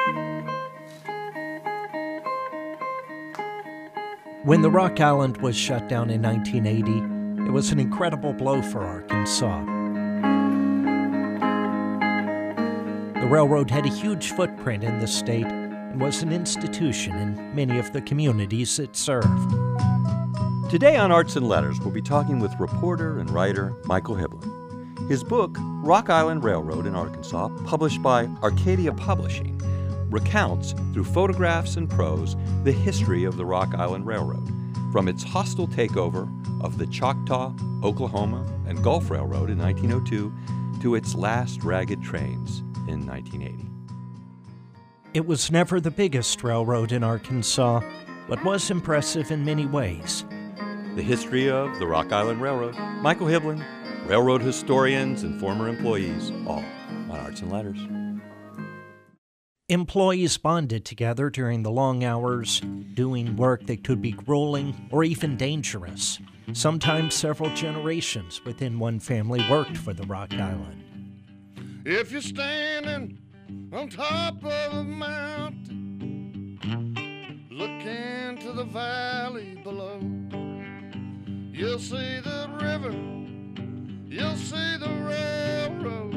When the Rock Island was shut down in 1980, it was an incredible blow for Arkansas. The railroad had a huge footprint in the state and was an institution in many of the communities it served. Today on Arts and Letters, we'll be talking with reporter and writer Michael Hibbland. His book, Rock Island Railroad in Arkansas, published by Arcadia Publishing, recounts, through photographs and prose, the history of the Rock Island Railroad, from its hostile takeover of the Choctaw, Oklahoma, and Gulf Railroad in 1902 to its last ragged trains in 1980. It was never the biggest railroad in Arkansas, but was impressive in many ways. The history of the Rock Island Railroad. Michael Hibbland, railroad historians and former employees, all on Arts and Letters. Employees bonded together during the long hours, doing work that could be grueling or even dangerous. Sometimes several generations within one family worked for the Rock Island. If you're standing on top of a mountain, look into the valley below, you'll see the river, you'll see the railroad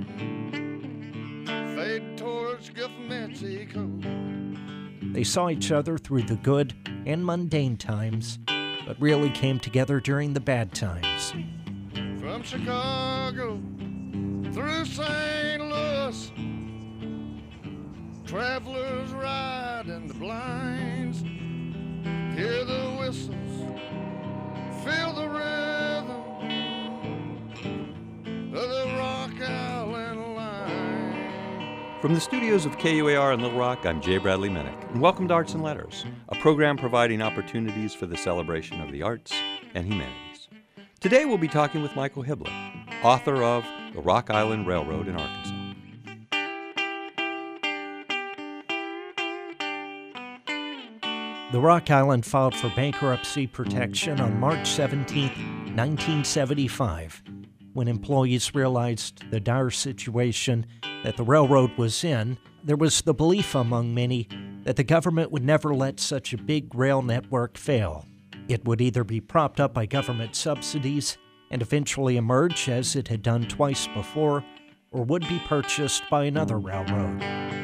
fade towards Gulf of Mexico. They saw each other through the good and mundane times, but really came together during the bad times. From Chicago through St. Louis, travelers ride in the blinds, hear the whistles, feel the rhythm of the Rock Island line. From the studios of KUAR in Little Rock, I'm Jay Bradley Minnick, and welcome to Arts and Letters, a program providing opportunities for the celebration of the arts and humanities. Today we'll be talking with Michael Hibbland, author of The Rock Island Railroad in Arkansas. The Rock Island filed for bankruptcy protection on March 17, 1975, when employees realized the dire situation that the railroad was in. There was the belief among many that the government would never let such a big rail network fail. It would either be propped up by government subsidies and eventually emerge as it had done twice before, or would be purchased by another railroad.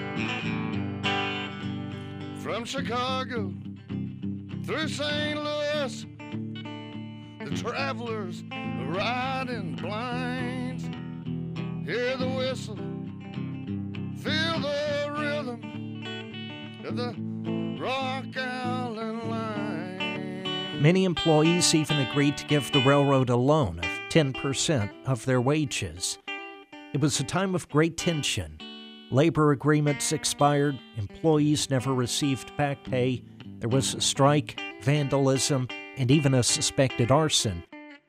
From Chicago through St. Louis, the travelers ride in the blinds, hear the whistle, feel the rhythm of the Rock Island line. Many employees even agreed to give the railroad a loan of 10% of their wages. It was a time of great tension. Labor agreements expired, employees never received back pay, there was a strike, vandalism, and even a suspected arson.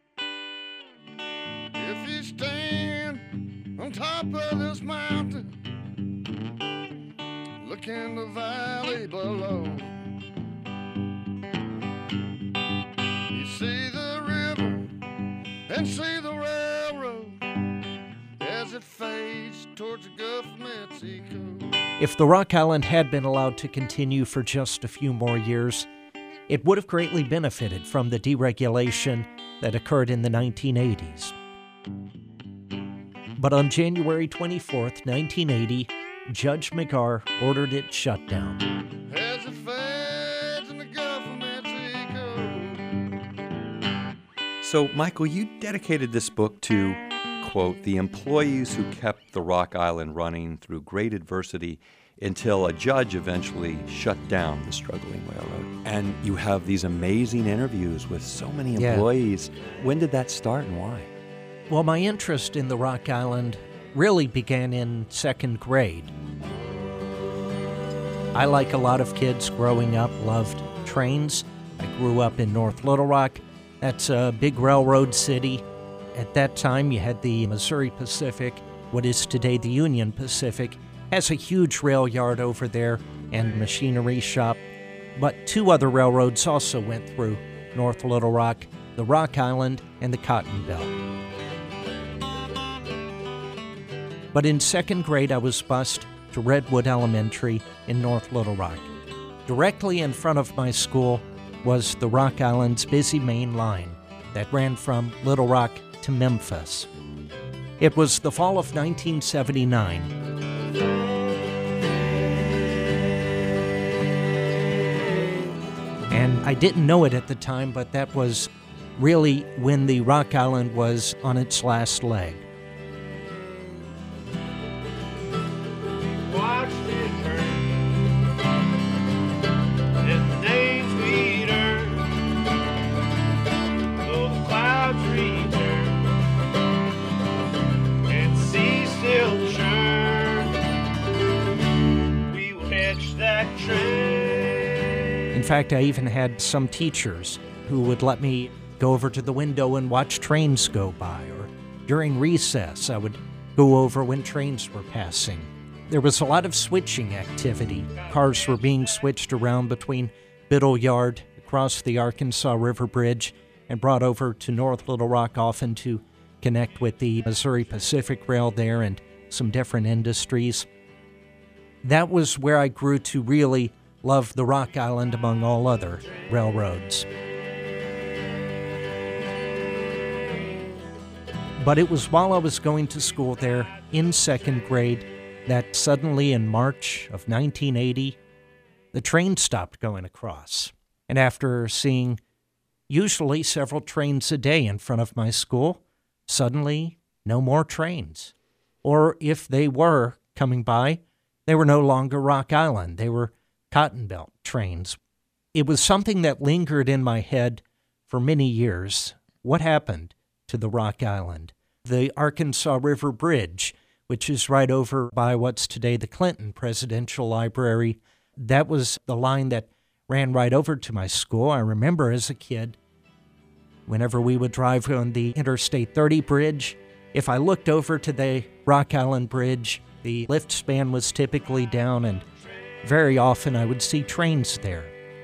If you stand on top of this mountain, look in the valley below, you see the river and see the railroad as it fades towards the Gulf of Mexico. If the Rock Island had been allowed to continue for just a few more years, it would have greatly benefited from the deregulation that occurred in the 1980s. But on January 24, 1980, Judge McGarr ordered it shut down. As it fades in the Gulf of Mexico. So, Michael, you dedicated this book to, quote, the employees who kept the Rock Island running through great adversity until a judge eventually shut down the struggling railroad. And you have these amazing interviews with so many employees. When did that start and why? Well, my interest in the Rock Island really began in second grade. I, like a lot of kids growing up, loved trains. I grew up in North Little Rock. That's a big railroad city. At that time, you had the Missouri Pacific, what is today the Union Pacific, has a huge rail yard over there and machinery shop. But two other railroads also went through North Little Rock, the Rock Island and the Cotton Belt. But in second grade, I was bused to Redwood Elementary in North Little Rock. Directly in front of my school was the Rock Island's busy main line that ran from Little Rock to Memphis. It was the fall of 1979. And I didn't know it at the time, but that was really when the Rock Island was on its last leg. Watched it burn, and the names we'd earned, though the clouds return, and the sea still churn, we will catch that train. In fact, I even had some teachers who would let me go over to the window and watch trains go by, or during recess, I would go over when trains were passing. There was a lot of switching activity. Cars were being switched around between Biddle Yard, across the Arkansas River Bridge, and brought over to North Little Rock, often to connect with the Missouri Pacific Rail there and some different industries. That was where I grew to really love the Rock Island among all other railroads. But it was while I was going to school there in second grade that suddenly in March of 1980, the train stopped going across. And after seeing usually several trains a day in front of my school, suddenly no more trains. Or if they were coming by, they were no longer Rock Island. They were Cotton Belt trains. It was something that lingered in my head for many years. What happened to the Rock Island? The Arkansas River Bridge, which is right over by what's today the Clinton Presidential Library, that was the line that ran right over to my school. I remember as a kid, whenever we would drive on the Interstate 30 bridge, if I looked over to the Rock Island Bridge, the lift span was typically down, and very often I would see trains there.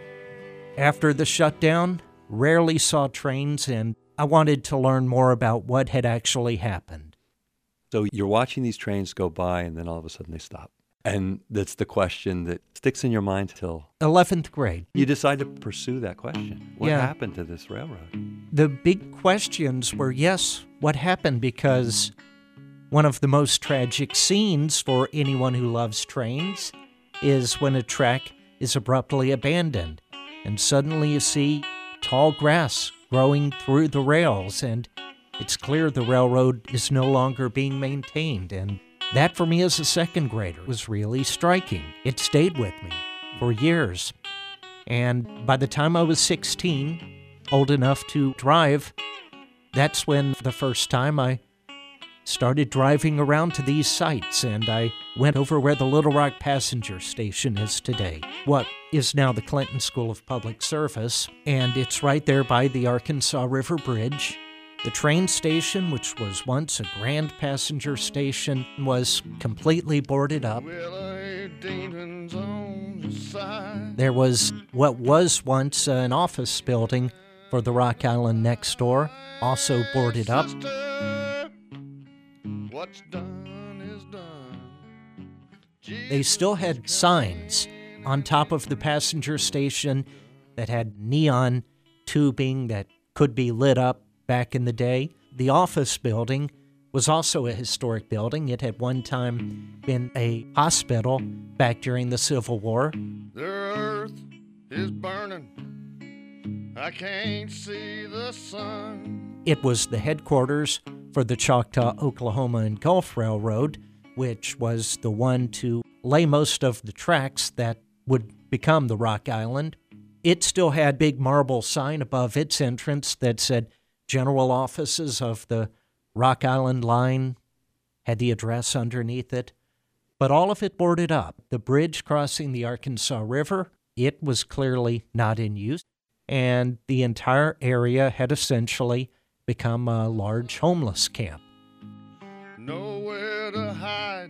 After the shutdown, rarely saw trains, and I wanted to learn more about what had actually happened. So you're watching these trains go by, and then all of a sudden they stop. And that's the question that sticks in your mind till 11th grade. you decide to pursue that question. What Yeah. happened to this railroad? The big questions were, yes, what happened? Because one of the most tragic scenes for anyone who loves trains is when a track is abruptly abandoned, and suddenly you see tall grass growing through the rails, and it's clear the railroad is no longer being maintained. And that, for me as a second grader, was really striking. It stayed with me for years. And by the time I was 16, old enough to drive, that's when the first time I started driving around to these sites, and I went over where the Little Rock passenger station is today, what is now the Clinton School of Public Service, and it's right there by the Arkansas River Bridge. The train station, which was once a grand passenger station, was completely boarded up. There was what was once an office building for the Rock Island next door, also boarded up. What's done is done. They still had signs on top of the passenger station that had neon tubing that could be lit up back in the day. The office building was also a historic building. It had one time been a hospital back during the Civil War. The earth is burning. I can't see the sun. It was the headquarters for the Choctaw, Oklahoma and Gulf Railroad, which was the one to lay most of the tracks that would become the Rock Island. It still had a big marble sign above its entrance that said General Offices of the Rock Island Line, had the address underneath it. But all of it boarded up. The bridge crossing the Arkansas River, it was clearly not in use. And the entire area had essentially become a large homeless camp. Nowhere to hide,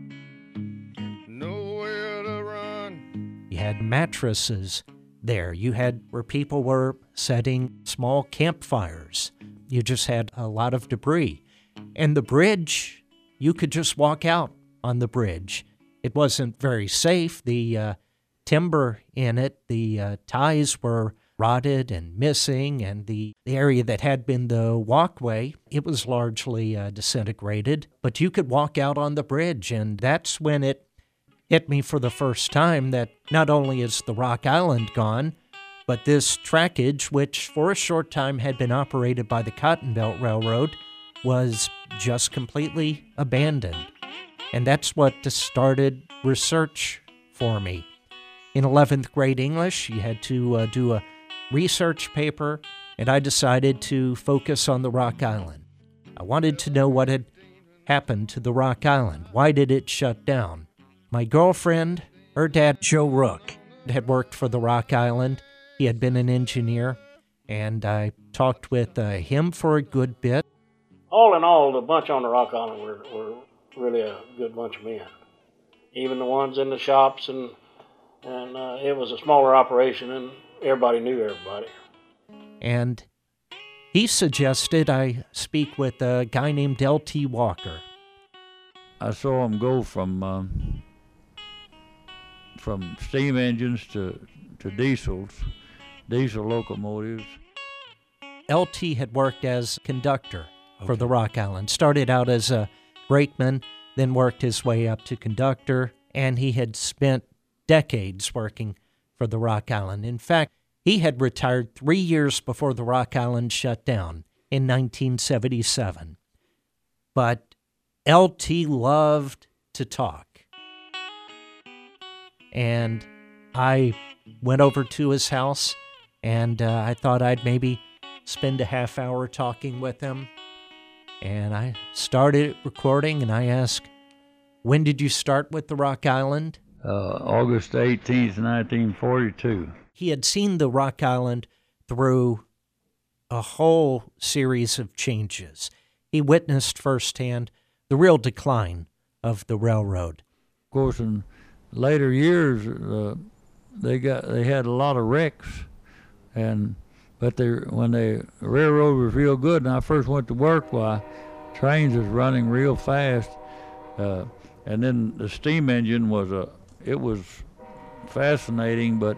nowhere to run. You had mattresses there. You had where people were setting small campfires. You just had a lot of debris. And the bridge, you could just walk out on the bridge. It wasn't very safe. The timber in it, the ties were rotted and missing, and the area that had been the walkway, it was largely disintegrated. But you could walk out on the bridge, and that's when it hit me for the first time that not only is the Rock Island gone, but this trackage, which for a short time had been operated by the Cotton Belt Railroad, was just completely abandoned. And that's what started research for me. In 11th grade English, you had to do a research paper, and I decided to focus on the Rock Island. I wanted to know what had happened to the Rock Island. Why did it shut down? My girlfriend, her dad, Joe Rook, had worked for the Rock Island. He had been an engineer, and I talked with him for a good bit. All in all, the bunch on the Rock Island were really a good bunch of men. Even the ones in the shops, and it was a smaller operation, and everybody knew everybody. And he suggested I speak with a guy named L.T. Walker. I saw him go from steam engines to diesel locomotives. L.T. had worked as conductor for the Rock Island. Started out as a brakeman, then worked his way up to conductor, and he had spent decades working for the Rock Island. In fact, he had retired 3 years before the Rock Island shut down in 1977. But L.T. loved to talk. And I went over to his house, and I thought I'd maybe spend a half hour talking with him. And I started recording, and I asked, when did you start with the Rock Island? August 18th, 1942. He had seen the Rock Island through a whole series of changes. He witnessed firsthand the real decline of the railroad. Of course, in later years, they had a lot of wrecks, but when the railroad was real good, and I first went to work, trains was running real fast, and then the steam engine was fascinating, but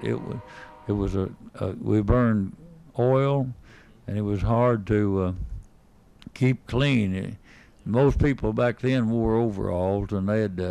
we burned oil, and it was hard to keep clean. Most people back then wore overalls, and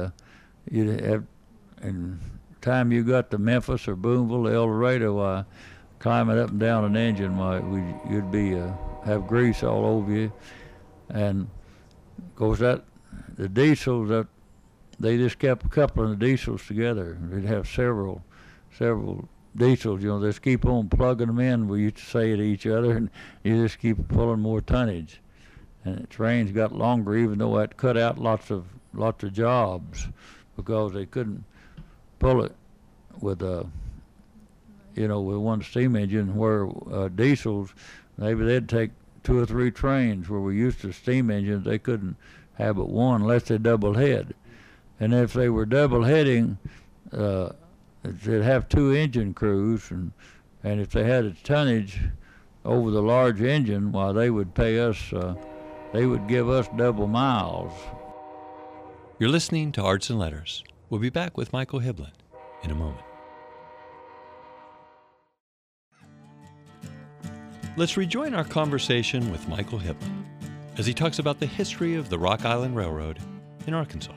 and time you got to Memphis or Boonville, El Dorado, climbing up and down an engine, you'd have grease all over you. And of course the diesels, they just kept coupling the diesels together. They'd have several diesels, just keep on plugging them in, we used to say to each other, and you just keep pulling more tonnage. And the trains got longer, even though that cut out lots of jobs, because they couldn't pull it with one steam engine, where diesels, maybe they'd take 2 or 3 trains, where we used to steam engines, they couldn't have but one unless they double head. And if they were double heading, they'd have 2 engine crews, and if they had a tonnage over the large engine, they would pay us, they would give us double miles. You're listening to Arts and Letters. We'll be back with Michael Hiblin in a moment. Let's rejoin our conversation with Michael Hiblin as he talks about the history of the Rock Island Railroad in Arkansas.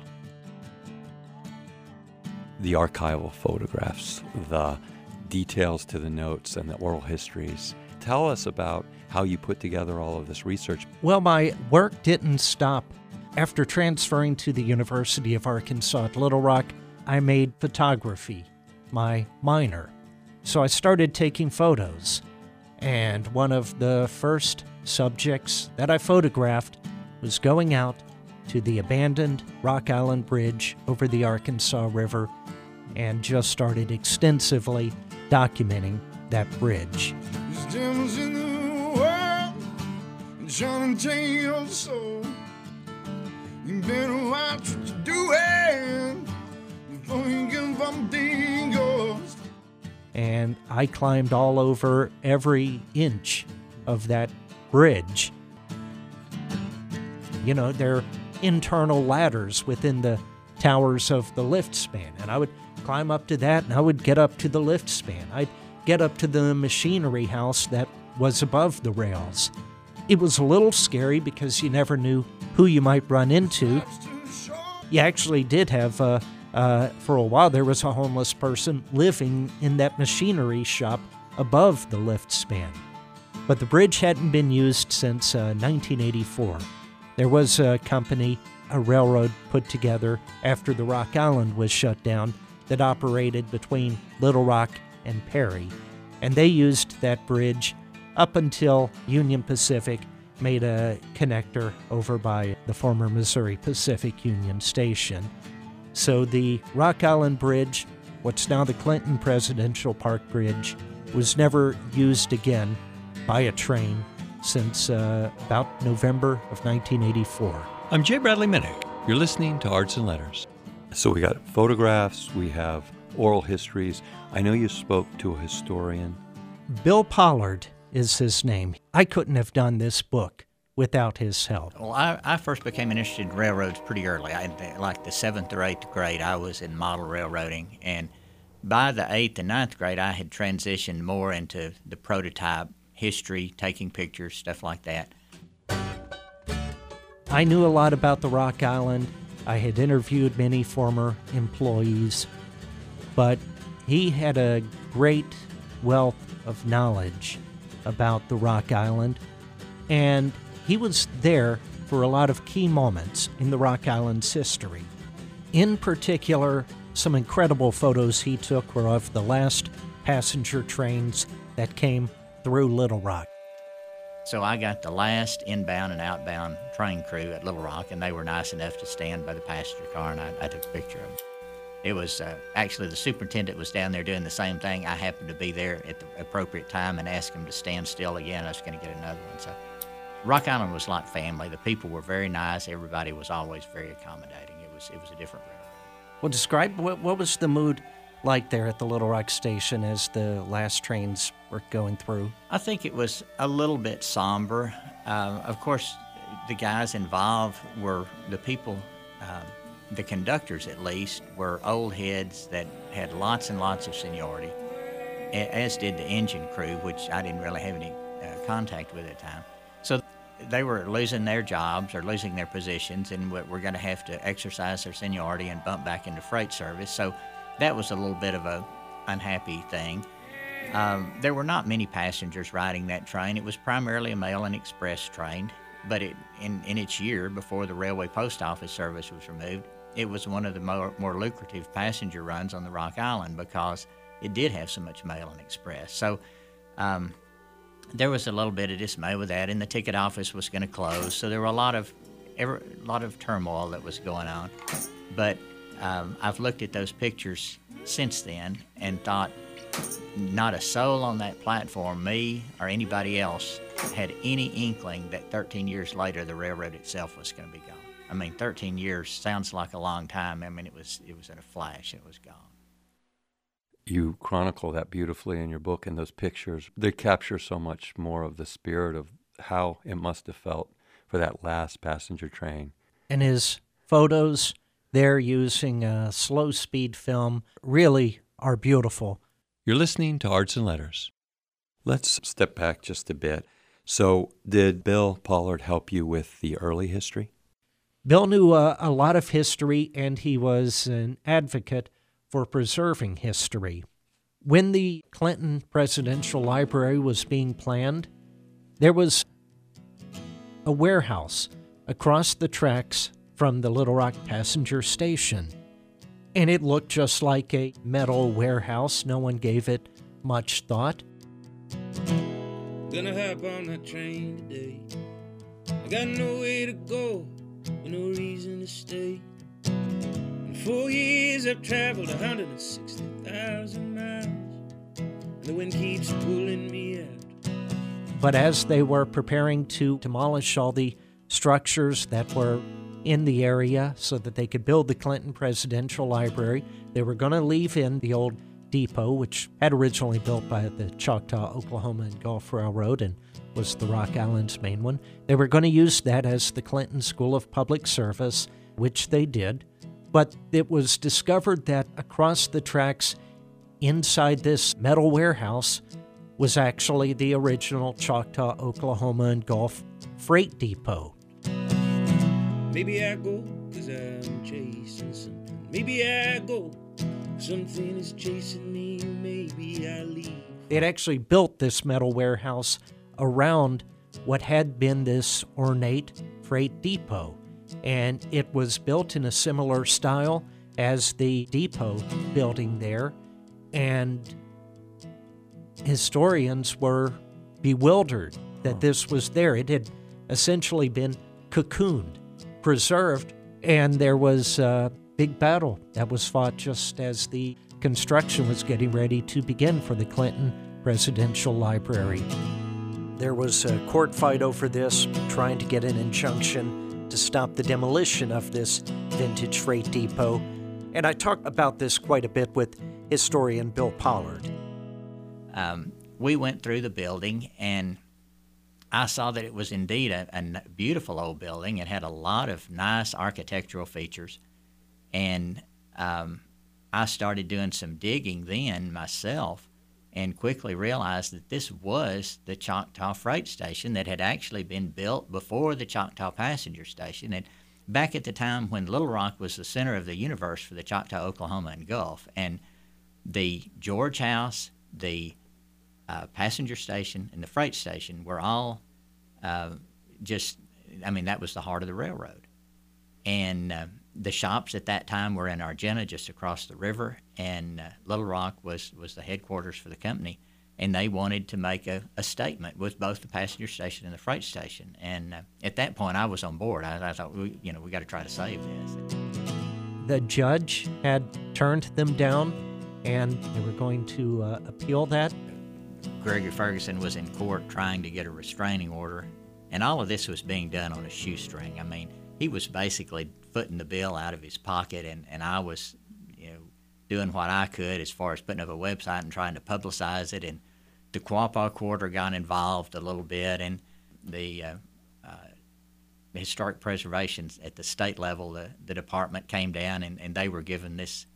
The archival photographs, the details to the notes and the oral histories. Tell us about how you put together all of this research. Well, my work didn't stop. After transferring to the University of Arkansas at Little Rock, I made photography my minor. So I started taking photos. And one of the first subjects that I photographed was going out to the abandoned Rock Island Bridge over the Arkansas River and just started extensively documenting that bridge. There's demons in the world, John and Jane also. You better watch what you're doing before you give them dingoes. And I climbed all over every inch of that bridge. There are internal ladders within the towers of the lift span, and I would climb up to that, and I would get up to the lift span. I'd get up to the machinery house that was above the rails. It was a little scary because you never knew who you might run into. You actually did have, for a while, there was a homeless person living in that machinery shop above the lift span. But the bridge hadn't been used since 1984. There was a company, a railroad put together after the Rock Island was shut down, that operated between Little Rock and Perry. And they used that bridge up until Union Pacific made a connector over by the former Missouri Pacific Union Station. So the Rock Island Bridge, what's now the Clinton Presidential Park Bridge, was never used again by a train since about November of 1984. I'm J. Bradley Minnick. You're listening to Arts and Letters. So we got photographs, we have oral histories. I know you spoke to a historian. Bill Pollard is his name. I couldn't have done this book without his help. Well, I first became interested in railroads pretty early. Like the 7th or 8th grade, I was in model railroading. And by the 8th and 9th grade, I had transitioned more into the prototype history, taking pictures, stuff like that. I knew a lot about the Rock Island. I had interviewed many former employees, but he had a great wealth of knowledge about the Rock Island, and he was there for a lot of key moments in the Rock Island's history. In particular, some incredible photos he took were of the last passenger trains that came through Little Rock. So I got the last inbound and outbound train crew at Little Rock, and they were nice enough to stand by the passenger car, and I took a picture of them. It was actually the superintendent was down there doing the same thing. I happened to be there at the appropriate time and asked him to stand still again. I was going to get another one. So Rock Island was like family. The people were very nice. Everybody was always very accommodating. It was a different railroad. Well, describe what was the mood like there at the Little Rock station as the last trains were going through? I think it was a little bit somber. Of course, the guys involved were the people, the conductors at least, were old heads that had lots and lots of seniority, as did the engine crew, which I didn't really have any contact with at the time. So they were losing their jobs or losing their positions, and were going to have to exercise their seniority and bump back into freight service. So that was a little bit of a unhappy thing. There were not many passengers riding that train. It was primarily a mail and express train, but in its year before the railway post office service was removed, it was one of the more lucrative passenger runs on the Rock Island because it did have so much mail and express. So there was a little bit of dismay with that, and the ticket office was going to close. So there were a lot of turmoil that was going on. But I've looked at those pictures since then and thought not a soul on that platform, me or anybody else, had any inkling that 13 years later the railroad itself was going to be gone. I mean, 13 years sounds like a long time. I mean, it was in a flash. It was gone. You chronicle that beautifully in your book, and those pictures, they capture so much more of the spirit of how it must have felt for that last passenger train. And his photos, they're using a slow-speed film, really are beautiful. You're listening to Arts and Letters. Let's step back just a bit. So did Bill Pollard help you with the early history? Bill knew a lot of history, and he was an advocate for preserving history. When the Clinton Presidential Library was being planned, there was a warehouse across the tracks from the Little Rock passenger station. And it looked just like a metal warehouse. No one gave it much thought. Gonna hop on that train today. I got no way to go, no reason to stay. In 4 years I've traveled 160,000 miles, and the wind keeps pulling me out. But as they were preparing to demolish all the structures that were in the area so that they could build the Clinton Presidential Library, they were going to leave in the old depot, which had originally built by the Choctaw, Oklahoma and Gulf Railroad and was the Rock Island's main one. They were going to use that as the Clinton School of Public Service, which they did. But it was discovered that across the tracks inside this metal warehouse was actually the original Choctaw, Oklahoma and Gulf freight depot. Maybe I go 'cause I'm chasing something. Maybe I go, something is chasing me. Maybe I leave. They had actually built this metal warehouse around what had been this ornate freight depot. And it was built in a similar style as the depot building there. And historians were bewildered that this was there. It had essentially been cocooned, preserved, and there was a big battle that was fought just as the construction was getting ready to begin for the Clinton Presidential Library. There was a court fight over this, trying to get an injunction to stop the demolition of this vintage freight depot. And I talk about this quite a bit with historian Bill Pollard. We went through the building, and I saw that it was indeed a beautiful old building. It had a lot of nice architectural features. And I started doing some digging then myself, and quickly realized that this was the Choctaw Freight Station that had actually been built before the Choctaw Passenger Station. And back at the time when Little Rock was the center of the universe for the Choctaw, Oklahoma, and Gulf, and the George House, the Passenger Station, and the Freight Station were all that was the heart of the railroad. And the shops at that time were in Argenta, just across the river, and Little Rock was the headquarters for the company, and they wanted to make a statement with both the passenger station and the freight station. And at that point, I was on board. I thought, we got to try to save this. The judge had turned them down, and they were going to appeal that. Gregory Ferguson was in court trying to get a restraining order, and all of this was being done on a shoestring. I mean, he was basically footing the bill out of his pocket, and I was, doing what I could as far as putting up a website and trying to publicize it. And the Quapaw Quarter got involved a little bit, and the historic preservation at the state level, the department came down, and they were given this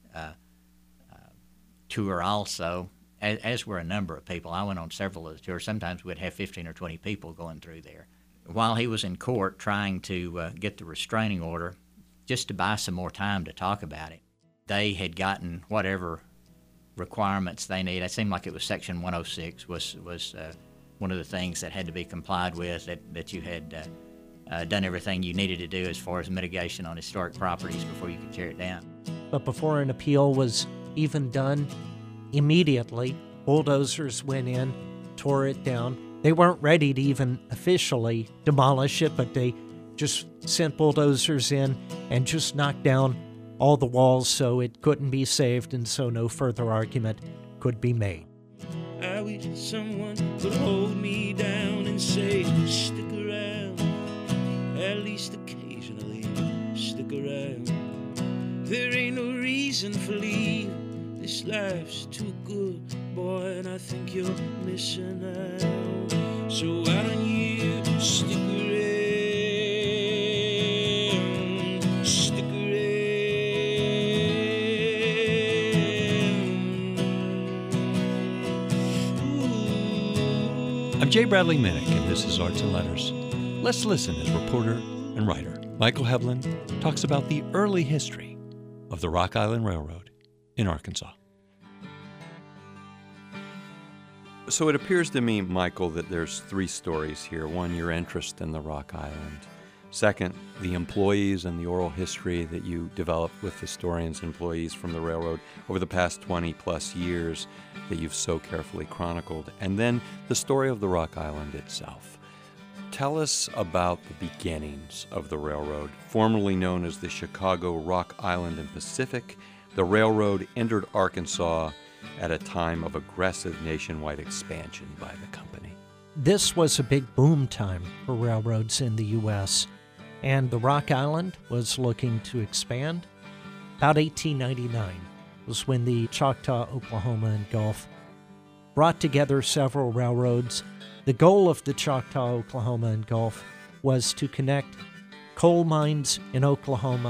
tour also, as were a number of people. I went on several of the tours. Sometimes we'd have 15 or 20 people going through there. While he was in court trying to get the restraining order, just to buy some more time to talk about it, they had gotten whatever requirements they need. It seemed like it was Section 106 was one of the things that had to be complied with, that you had done everything you needed to do as far as mitigation on historic properties before you could tear it down. But before an appeal was even done, immediately bulldozers went in, tore it down. They weren't ready to even officially demolish it, but they just sent bulldozers in and just knocked down all the walls so it couldn't be saved, and so no further argument could be made. I wish someone would hold me down and say, stick around, at least occasionally, stick around. There ain't no reason for leave, this life's too good, boy, and I think you're missing out. So why don't you stick around, stick around. I'm J. Bradley Minnick, and this is Arts and Letters. Let's listen as reporter and writer Michael Heblin talks about the early history of the Rock Island Railroad in Arkansas. So it appears to me, Michael, that there's three stories here. One, your interest in the Rock Island. Second, the employees and the oral history that you developed with historians and employees from the railroad over the past 20 plus years that you've so carefully chronicled. And then the story of the Rock Island itself. Tell us about the beginnings of the railroad, formerly known as the Chicago, Rock Island and Pacific. The railroad entered Arkansas at a time of aggressive nationwide expansion by the company. This was a big boom time for railroads in the U.S., and the Rock Island was looking to expand. About 1899 was when the Choctaw, Oklahoma, and Gulf brought together several railroads. The goal of the Choctaw, Oklahoma, and Gulf was to connect coal mines in Oklahoma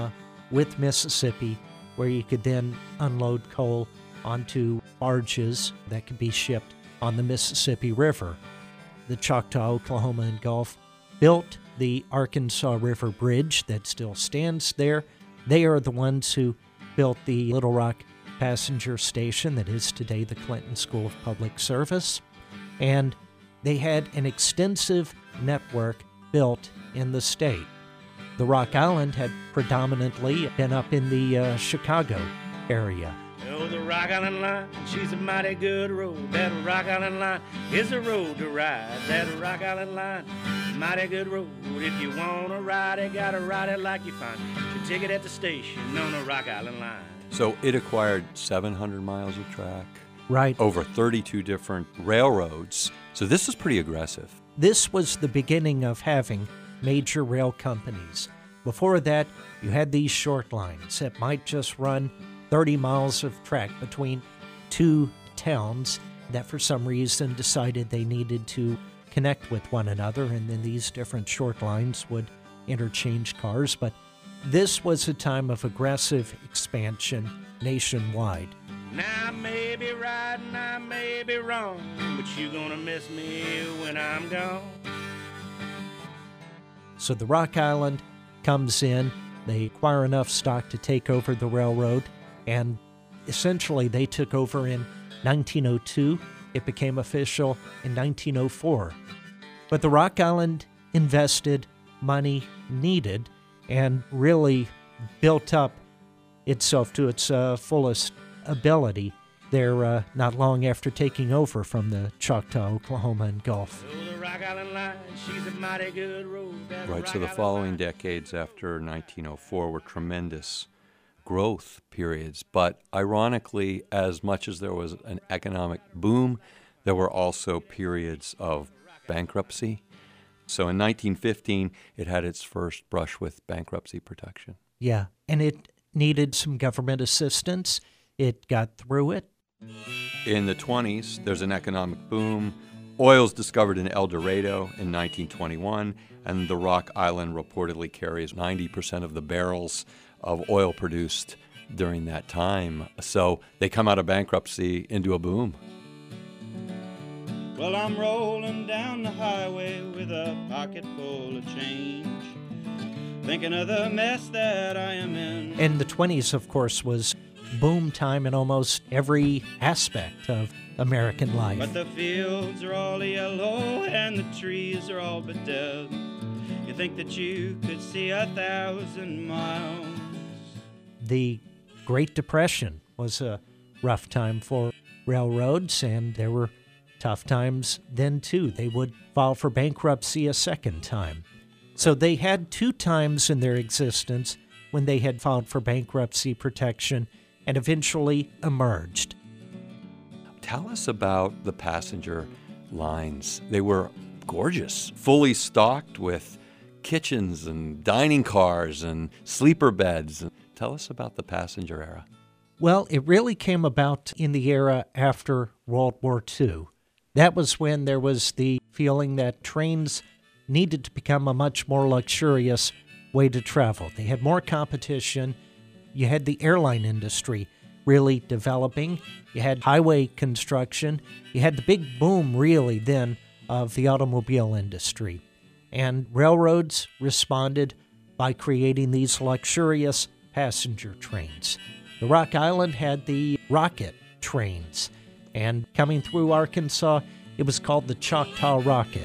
with Mississippi, where you could then unload coal onto barges that could be shipped on the Mississippi River. The Choctaw, Oklahoma, and Gulf built the Arkansas River Bridge that still stands there. They are the ones who built the Little Rock passenger station that is today the Clinton School of Public Service. And they had an extensive network built in the state. The Rock Island had predominantly been up in the Chicago area. Oh, the Rock Island line, she's a mighty good road. That Rock Island line is a road to ride. That Rock Island line, mighty good road. If you want to ride it, gotta ride it like you find your ticket at the station on the Rock Island line. So it acquired 700 miles of track, Right. over 32 different railroads. So this is pretty aggressive. This was the beginning of having major rail companies. Before that, you had these short lines that might just run 30 miles of track between two towns that for some reason decided they needed to connect with one another, and then these different short lines would interchange cars. But this was a time of aggressive expansion nationwide. Now I may be right and I may be wrong, but you gonna miss me when I'm gone. So the Rock Island comes in, they acquire enough stock to take over the railroad, and essentially they took over in 1902. It became official in 1904. But the Rock Island invested money needed and really built up itself to its fullest ability there not long after taking over from the Choctaw, Oklahoma, and Gulf. Oh, the Rock Island line, she's a mighty good road. That Right, so the Rock following Island line. decades after 1904 were tremendous growth periods. But ironically, as much as there was an economic boom, there were also periods of bankruptcy. So in 1915, it had its first brush with bankruptcy protection. Yeah, and it needed some government assistance. It got through it. In the 20s, there's an economic boom. Oil's discovered in El Dorado in 1921, and the Rock Island reportedly carries 90% of the barrels of oil produced during that time. So they come out of bankruptcy into a boom. Well, I'm rolling down the highway with a pocket full of change, thinking of the mess that I am in. And the 20s, of course, was boom time in almost every aspect of American life. But the fields are all yellow and the trees are all but dead. You think that you could see 1,000 miles. The Great Depression was a rough time for railroads, and there were tough times then, too. They would file for bankruptcy a second time. So they had two times in their existence when they had filed for bankruptcy protection and eventually emerged. Tell us about the passenger lines. They were gorgeous, fully stocked with kitchens and dining cars and sleeper beds. Tell us about the passenger era. Well, it really came about in the era after World War II. That was when there was the feeling that trains needed to become a much more luxurious way to travel. They had more competition. You had the airline industry really developing. You had highway construction. You had the big boom, really, then, of the automobile industry. And railroads responded by creating these luxurious passenger trains. The Rock Island had the rocket trains. And coming through Arkansas, it was called the Choctaw Rocket.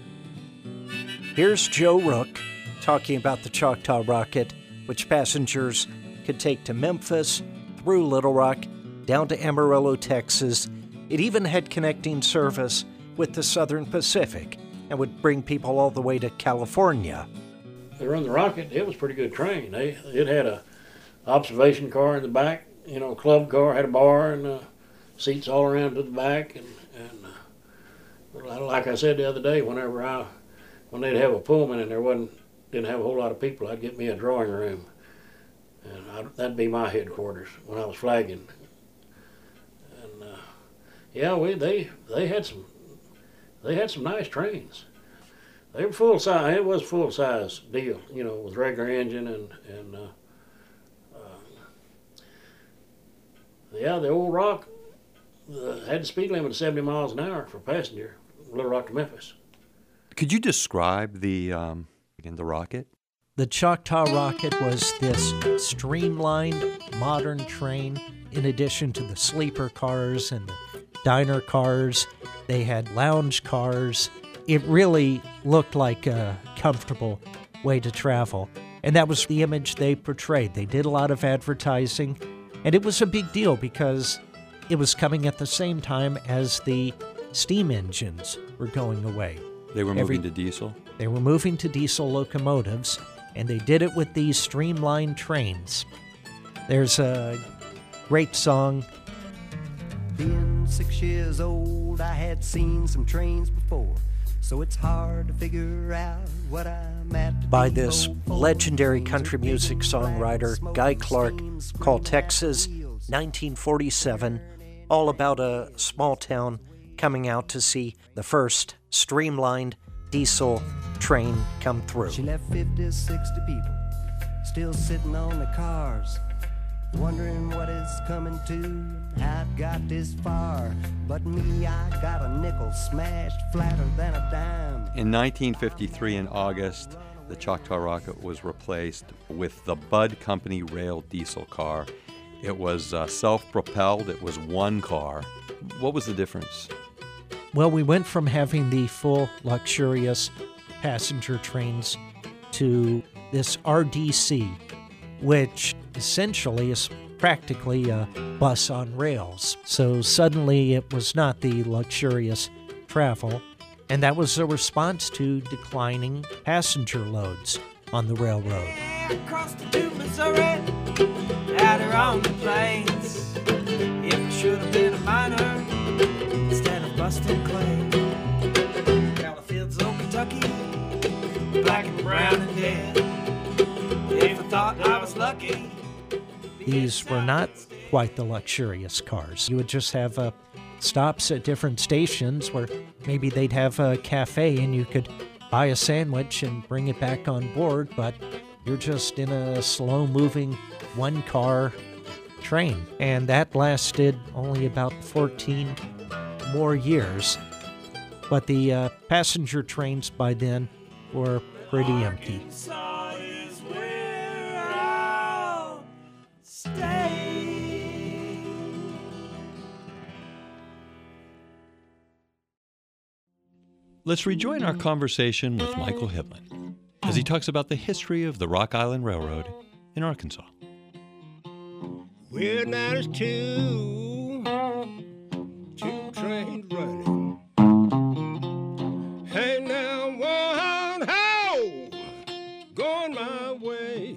Here's Joe Rook talking about the Choctaw Rocket, which passengers could take to Memphis, through Little Rock, down to Amarillo, Texas. It even had connecting service with the Southern Pacific and would bring people all the way to California. They run the Rocket. It was a pretty good train. It had a observation car in the back, club car, had a bar and seats all around to the back. And like I said the other day, when they'd have a Pullman and didn't have a whole lot of people, I'd get me a drawing room. And that'd be my headquarters when I was flagging. And they had some nice trains. They were full size. It was a full size deal, with regular engine and Yeah, the old Rock had the speed limit of 70 miles an hour for passenger, Little Rock to Memphis. Could you describe the Rocket? The Choctaw Rocket was this streamlined, modern train. In addition to the sleeper cars and the diner cars, they had lounge cars. It really looked like a comfortable way to travel. And that was the image they portrayed. They did a lot of advertising, and it was a big deal because it was coming at the same time as the steam engines were going away. They were moving to diesel? They were moving to diesel locomotives, and they did it with these streamlined trains. There's a great song. Being 6 years old, I had seen some trains before, so it's hard to figure out what I'm at. By this legendary country music songwriter, Guy Clark, called Texas, 1947, all about a small town coming out to see the first streamlined diesel train come through. She left 50, 60 people still sitting on the cars, wondering what it's coming to, how it got this far. But me, I got a nickel smashed flatter than a dime. In 1953, in August, the Choctaw Rocket was replaced with the Bud Company rail diesel car. It was self-propelled. It was one car. What was the difference? Well, we went from having the full luxurious passenger trains to this RDC, which essentially is practically a bus on rails. So suddenly it was not the luxurious travel, and that was a response to declining passenger loads on the railroad. Across the two Missouri, out here on the plains. If it should have been a miner instead of busting clay. Fields of Kentucky, black and brown and dead. If I thought I was lucky. These were not quite the luxurious cars. You would just have stops at different stations where maybe they'd have a cafe and you could buy a sandwich and bring it back on board, but you're just in a slow-moving one-car train. And that lasted only about 14 more years. But the passenger trains by then were pretty empty. Let's rejoin our conversation with Michael Hiblin as he talks about the history of the Rock Island Railroad in Arkansas. Well, now there's two trains running. Hey, now one, ho, going my way.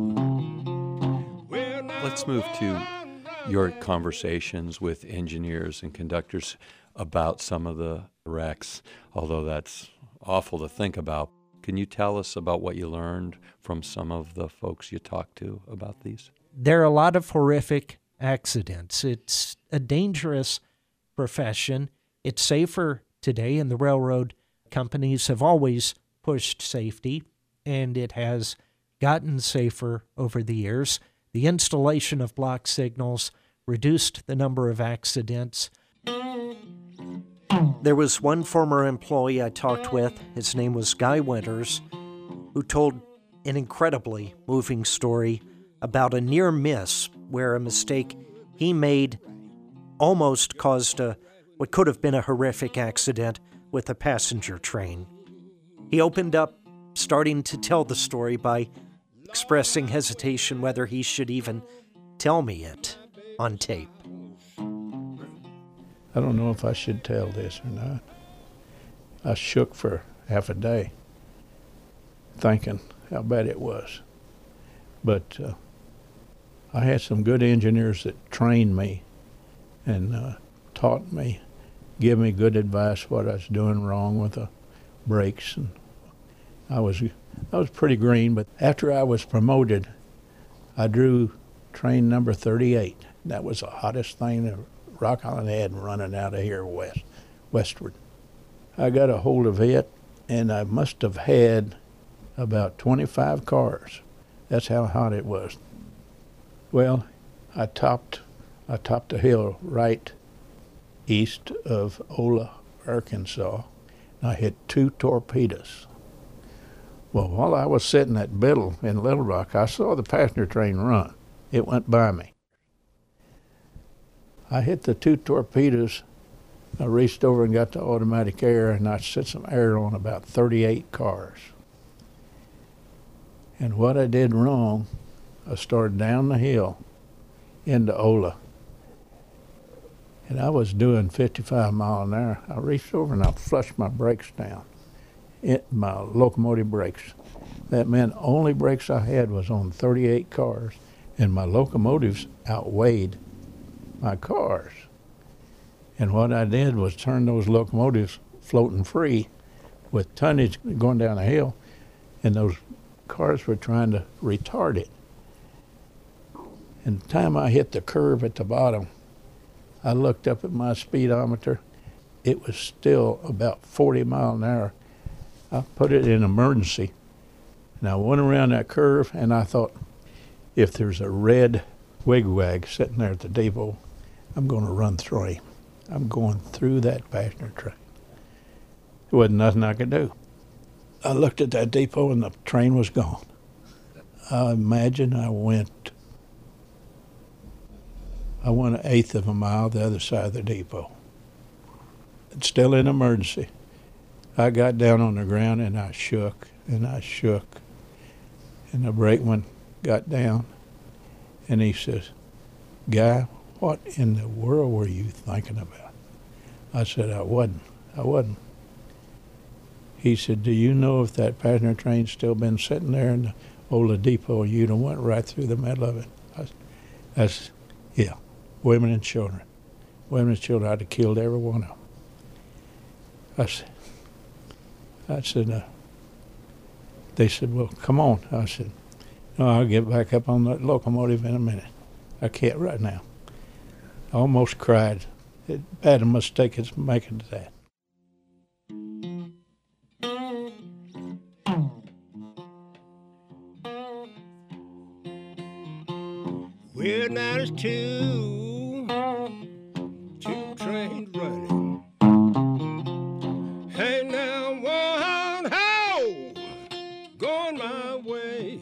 Well, now Let's move to your conversations with engineers and conductors about some of the wrecks, although that's awful to think about. Can you tell us about what you learned from some of the folks you talked to about these? There are a lot of horrific accidents. It's a dangerous profession. It's safer today, and the railroad companies have always pushed safety, and it has gotten safer over the years. The installation of block signals reduced the number of accidents. There was one former employee I talked with, his name was Guy Winters, who told an incredibly moving story about a near miss where a mistake he made almost caused what could have been a horrific accident with a passenger train. He opened up, starting to tell the story by expressing hesitation whether he should even tell me it on tape. I don't know if I should tell this or not. I shook for half a day, thinking how bad it was. But I had some good engineers that trained me and taught me, gave me good advice what I was doing wrong with the brakes. And I was pretty green, but after I was promoted, I drew train number 38. That was the hottest thing that Rock Island had running out of here westward. I got a hold of it, and I must have had about 25 cars. That's how hot it was. Well, I topped I topped a hill right east of Ola, Arkansas, and I hit 2 torpedoes. Well, while I was sitting at Biddle in Little Rock, I saw the passenger train run. It went by me. I hit the 2 torpedoes. I reached over and got the automatic air, and I set some air on about 38 cars. And what I did wrong, I started down the hill into Ola. And I was doing 55 miles an hour. I reached over and I flushed my brakes down, my locomotive brakes. That meant only brakes I had was on 38 cars, and my locomotives outweighed my cars. And what I did was turn those locomotives floating free with tonnage going down the hill, and those cars were trying to retard it. And the time I hit the curve at the bottom, I looked up at my speedometer. It was still about 40 miles an hour. I put it in emergency, and I went around that curve, and I thought, if there's a red wigwag sitting there at the depot, I'm going to run through him. I'm going through that passenger train. There wasn't nothing I could do. I looked at that depot, and the train was gone. I imagine I went 1/8 of a mile the other side of the depot. It's still in emergency. I got down on the ground and I shook and I shook. And the brakeman got down and he says, "Guy, what in the world were you thinking about?" I said, I wasn't. He said, "Do you know if that passenger train's still been sitting there in the Ola depot, you'd have went right through the middle of it?" I said, "Yeah. Women and children. Women and children, I'd have killed every one of them." I said, they said, "Well, come on." I said, "No, I'll get back up on that locomotive in a minute. I can't right now." I almost cried. It's bad a mistake it's making to that. Well, now there's two trains running. Hey, now one, ho, going my way.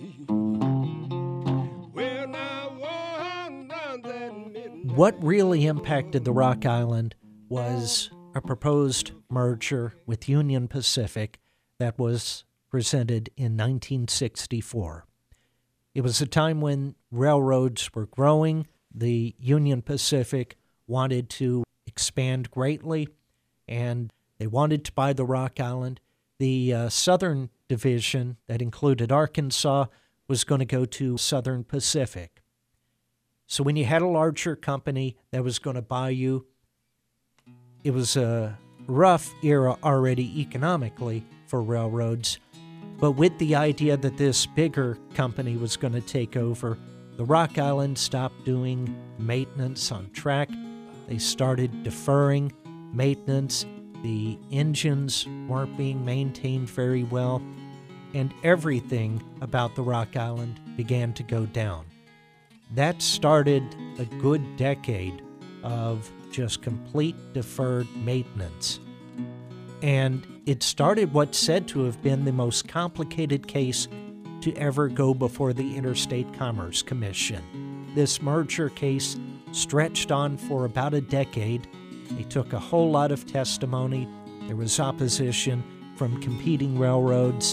Well, now one round that midnight. What really impacted the Rock Island was a proposed merger with Union Pacific that was presented in 1964. It was a time when railroads were growing. The Union Pacific wanted to expand greatly, and they wanted to buy the Rock Island. The Southern Division that included Arkansas was going to go to Southern Pacific. So when you had a larger company that was going to buy you, it was a rough era already economically for railroads. But with the idea that this bigger company was going to take over, the Rock Island stopped doing maintenance on track. They started deferring maintenance. The engines weren't being maintained very well, and everything about the Rock Island began to go down. That started a good decade of just complete deferred maintenance. And it started what's said to have been the most complicated case to ever go before the Interstate Commerce Commission. This merger case stretched on for about a decade. They took a whole lot of testimony. There was opposition from competing railroads.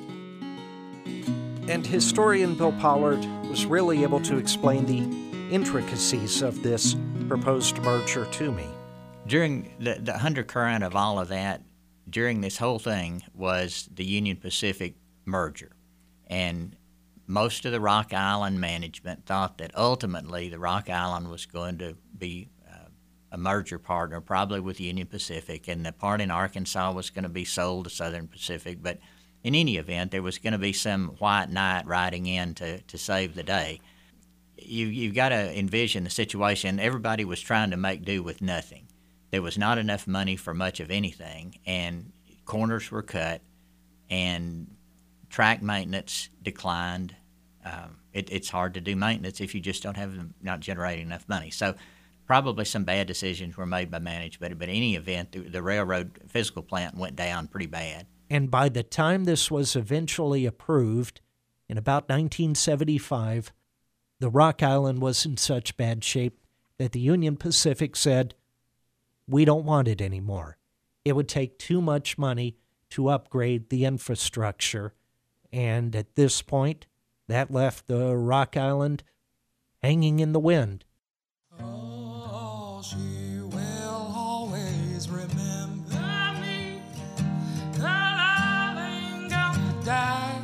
And historian Bill Pollard was really able to explain the intricacies of this proposed merger to me. During the undercurrent of all of that, during this whole thing was the Union Pacific merger. And most of the Rock Island management thought that ultimately the Rock Island was going to be a merger partner, probably with Union Pacific, and the part in Arkansas was going to be sold to Southern Pacific. But in any event, there was going to be some white knight riding in to save the day. You've got to envision the situation. Everybody was trying to make do with nothing. There was not enough money for much of anything, and corners were cut, and track maintenance declined. It's hard to do maintenance if you just not generating enough money. So probably some bad decisions were made by management, but in any event, the railroad physical plant went down pretty bad. And by the time this was eventually approved, in about 1975, the Rock Island was in such bad shape that the Union Pacific said, we don't want it anymore. It would take too much money to upgrade the infrastructure. And at this point, that left the Rock Island hanging in the wind. Oh, she will always remember me. The love ain't gonna die.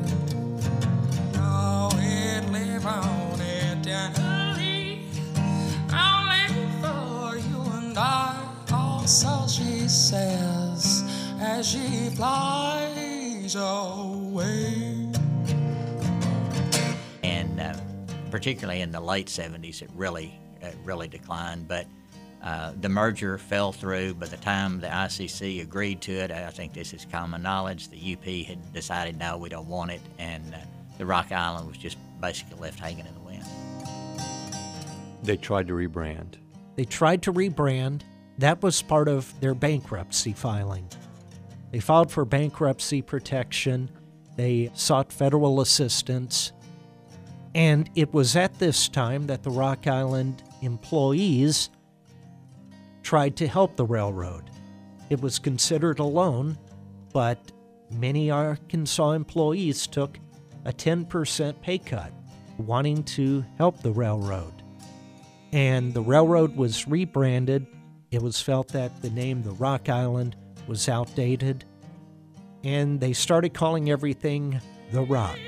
No, it live on eternally. Only for you and I. Oh, so she says as she flies away. And particularly in the late 70s, it really declined. But the merger fell through. By the time the ICC agreed to it, I think this is common knowledge, the UP had decided, no, we don't want it, and the Rock Island was just basically left hanging in the wind. They tried to rebrand. That was part of their bankruptcy filing. They filed for bankruptcy protection. They sought federal assistance. And it was at this time that the Rock Island employees tried to help the railroad. It was considered a loan, but many Arkansas employees took a 10% pay cut, wanting to help the railroad. And the railroad was rebranded. It was felt that the name the Rock Island was outdated, and they started calling everything the Rock.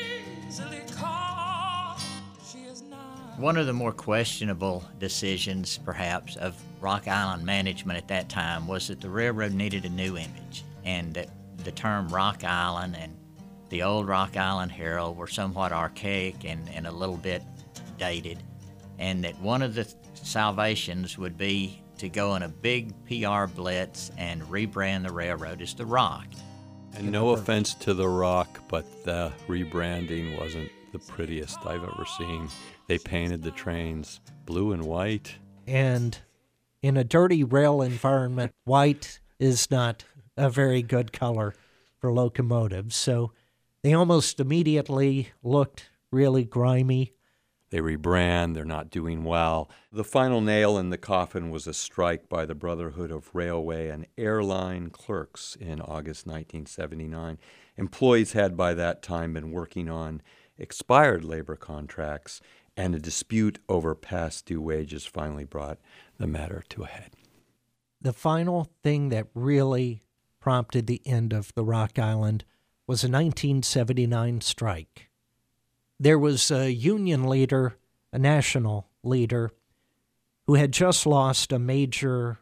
One of the more questionable decisions, perhaps, of Rock Island management at that time was that the railroad needed a new image, and that the term Rock Island and the old Rock Island Herald were somewhat archaic and a little bit dated, and that one of the salvations would be to go on a big PR blitz and rebrand the railroad as the Rock. And no offense to the Rock, but the rebranding wasn't the prettiest I've ever seen. They painted the trains blue and white. And in a dirty rail environment, white is not a very good color for locomotives. So they almost immediately looked really grimy. They rebrand, they're not doing well. The final nail in the coffin was a strike by the Brotherhood of Railway and Airline Clerks in August 1979. Employees had by that time been working on expired labor contracts, and a dispute over past due wages finally brought the matter to a head. The final thing that really prompted the end of the Rock Island was a 1979 strike. There was a union leader, a national leader, who had just lost a major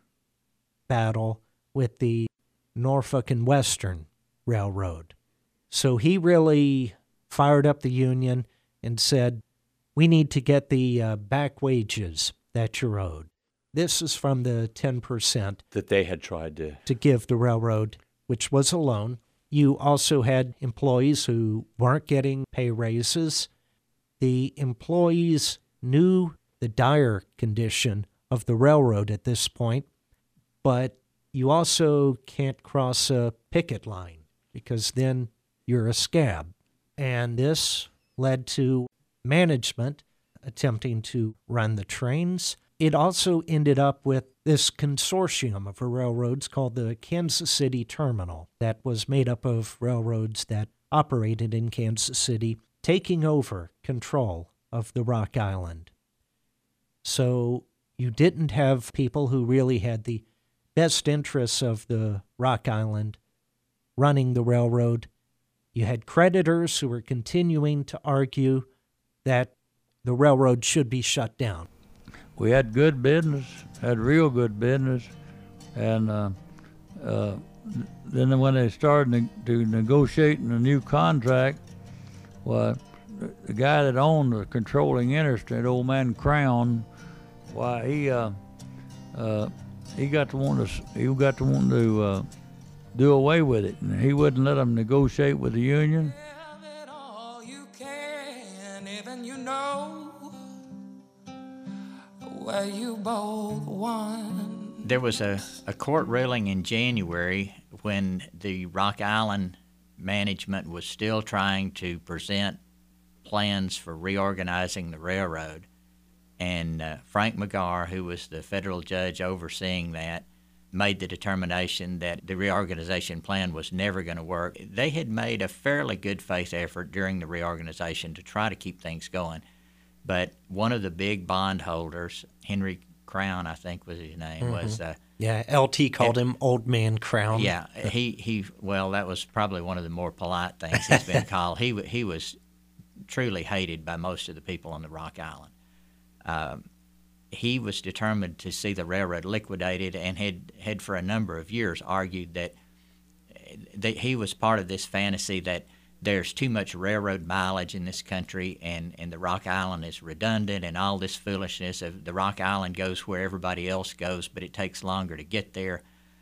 battle with the Norfolk and Western Railroad. So he really fired up the union and said, we need to get the back wages that you're owed. This is from the 10% that they had tried to give the railroad, which was a loan. You also had employees who weren't getting pay raises. The employees knew the dire condition of the railroad at this point, but you also can't cross a picket line because then you're a scab. And this led to management attempting to run the trains. It also ended up with this consortium of railroads called the Kansas City Terminal that was made up of railroads that operated in Kansas City, taking over control of the Rock Island. So you didn't have people who really had the best interests of the Rock Island running the railroad. You had creditors who were continuing to argue that the railroad should be shut down. We had good business, had real good business, and then when they started to negotiating a new contract, well, the guy that owned the controlling interest, that old man Crown, why he got to want to do away with it, and he wouldn't let them negotiate with the union. Where you both one. There was a court ruling in January when the Rock Island management was still trying to present plans for reorganizing the railroad. And Frank McGarr, who was the federal judge overseeing that, made the determination that the reorganization plan was never going to work. They had made a fairly good faith effort during the reorganization to try to keep things going. But one of the big bondholders, Henry Crown, I think was his name, was... yeah, LT called him Old Man Crown. Yeah, well, that was probably one of the more polite things he's been called. He was truly hated by most of the people on the Rock Island. He was determined to see the railroad liquidated and had for a number of years argued that he was part of this fantasy that there's too much railroad mileage in this country and the Rock Island is redundant and all this foolishness of the Rock Island goes where everybody else goes, but it takes longer to get there.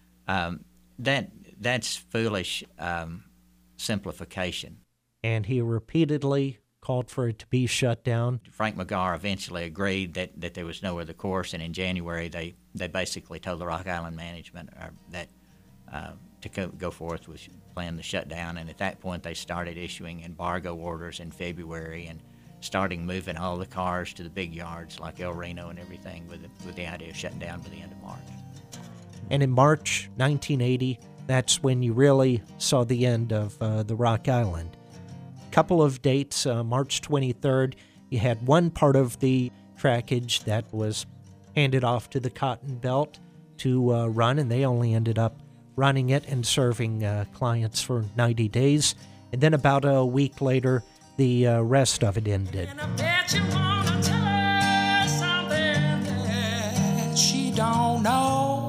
That's foolish simplification. And he repeatedly called for it to be shut down. Frank McGarr eventually agreed that there was no other course, and in January they basically told the Rock Island management that to go forth with plan to shut down, and at that point they started issuing embargo orders in February and starting moving all the cars to the big yards like El Reno and everything with the idea of shutting down by the end of March. And in March 1980, that's when you really saw the end of the Rock Island. Couple of dates, March 23rd, you had one part of the trackage that was handed off to the Cotton Belt to run, and they only ended up running it and serving clients for 90 days. And then about a week later, the rest of it ended. And I bet you wanna tell her something that she don't know.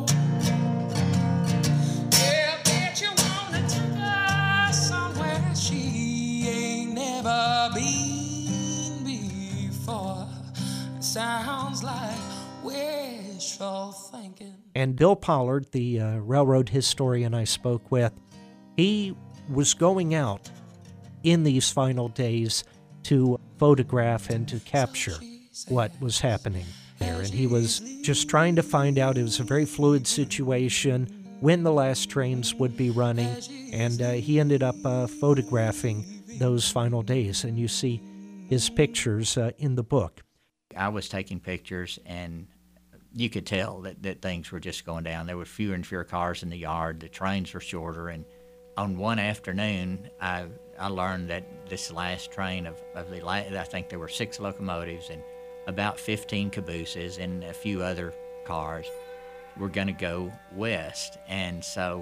Yeah, I bet you wanna take her somewhere she ain't never been before. Sounds like wishful thinking. And Bill Pollard, the railroad historian I spoke with, he was going out in these final days to photograph and to capture what was happening there. And he was just trying to find out. It was a very fluid situation, when the last trains would be running, and he ended up photographing those final days. And you see his pictures in the book. I was taking pictures, and you could tell that things were just going down. There were fewer and fewer cars in the yard. The trains were shorter. And on one afternoon, I learned that this last train I think there were 6 locomotives and about 15 cabooses and a few other cars were going to go west. And so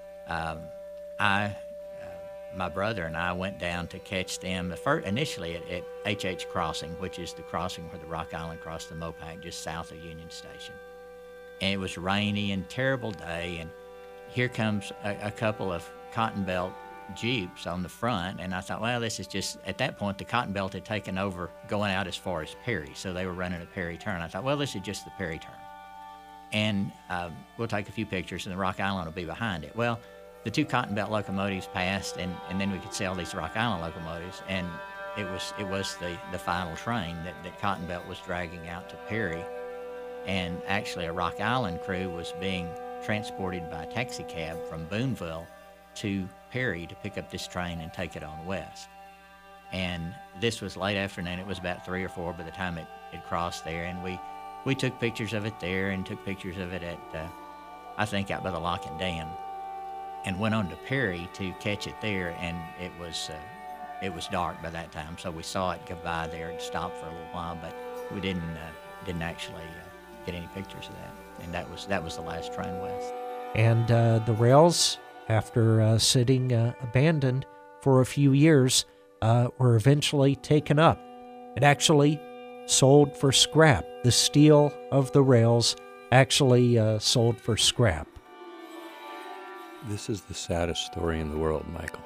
my brother and I went down to catch them initially at H.H. Crossing, which is the crossing where the Rock Island crossed the Mopac, just south of Union Station. And it was rainy and terrible day, and here comes a couple of Cotton Belt Jeeps on the front, and I thought, well, this is just, at that point, the Cotton Belt had taken over going out as far as Perry, so they were running a Perry turn. I thought, well, this is just the Perry turn. And we'll take a few pictures, and the Rock Island will be behind it. Well, the 2 Cotton Belt locomotives passed, and then we could see all these Rock Island locomotives, and it was the final train that Cotton Belt was dragging out to Perry. And actually a Rock Island crew was being transported by taxi cab from Boonville to Perry to pick up this train and take it on west. And this was late afternoon. It was about 3 or 4 by the time it crossed there, and we took pictures of it there and took pictures of it at, I think, out by the Lock and Dam, and went on to Perry to catch it there, and it was dark by that time, so we saw it go by there and stop for a little while, but we didn't actually get any pictures of that, and that was the last train west. And the rails, after sitting abandoned for a few years, were eventually taken up. It actually sold for scrap. The steel of the rails actually sold for scrap. This is the saddest story in the world, Michael.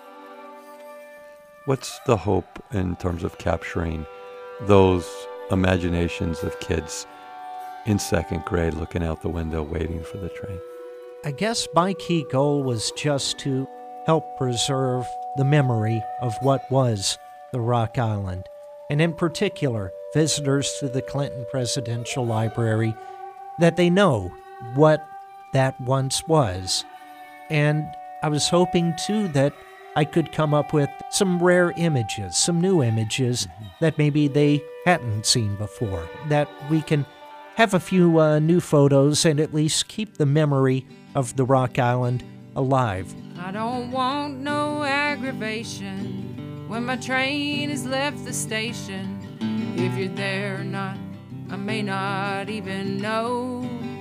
What's the hope in terms of capturing those imaginations of kids in 2nd grade looking out the window waiting for the train? I guess my key goal was just to help preserve the memory of what was the Rock Island, and in particular, visitors to the Clinton Presidential Library that they know what that once was. And I was hoping, too, that I could come up with some rare images, some new images that maybe they hadn't seen before, that we can have a few new photos and at least keep the memory of the Rock Island alive. I don't want no aggravation when my train has left the station. If you're there or not, I may not even know.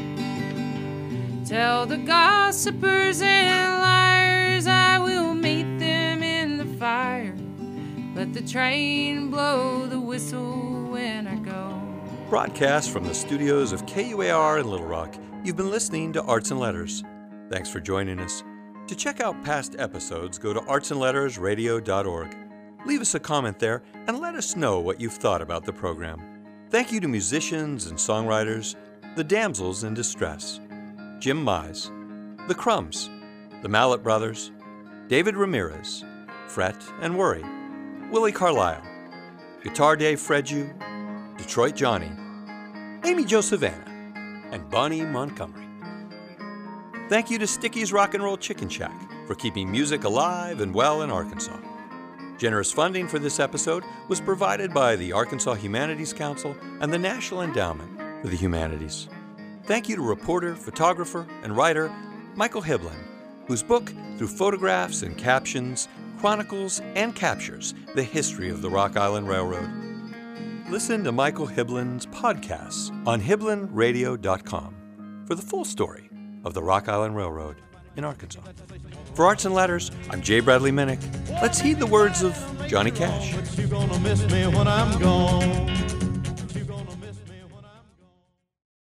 Tell the gossipers and liars I will meet them in the fire. Let the train blow the whistle when I go. Broadcast from the studios of KUAR in Little Rock, you've been listening to Arts and Letters. Thanks for joining us. To check out past episodes, go to artsandlettersradio.org. Leave us a comment there and let us know what you've thought about the program. Thank you to musicians and songwriters, the Damsels in Distress, Jim Mize, The Crumbs, the Mallet Brothers, David Ramirez, Fret and Worry, Willie Carlisle, Guitar Dave Fredu, Detroit Johnny, Amy Jo Savannah, and Bonnie Montgomery. Thank you to Sticky's Rock and Roll Chicken Shack for keeping music alive and well in Arkansas. Generous funding for this episode was provided by the Arkansas Humanities Council and the National Endowment for the Humanities. Thank you to reporter, photographer, and writer Michael Hiblin, whose book, through photographs and captions, chronicles and captures the history of the Rock Island Railroad. Listen to Michael Hiblin's podcasts on HiblinRadio.com for the full story of the Rock Island Railroad in Arkansas. For Arts and Letters, I'm J. Bradley Minnick. Let's heed the words of Johnny Cash. But you're gonna miss me when I'm gone.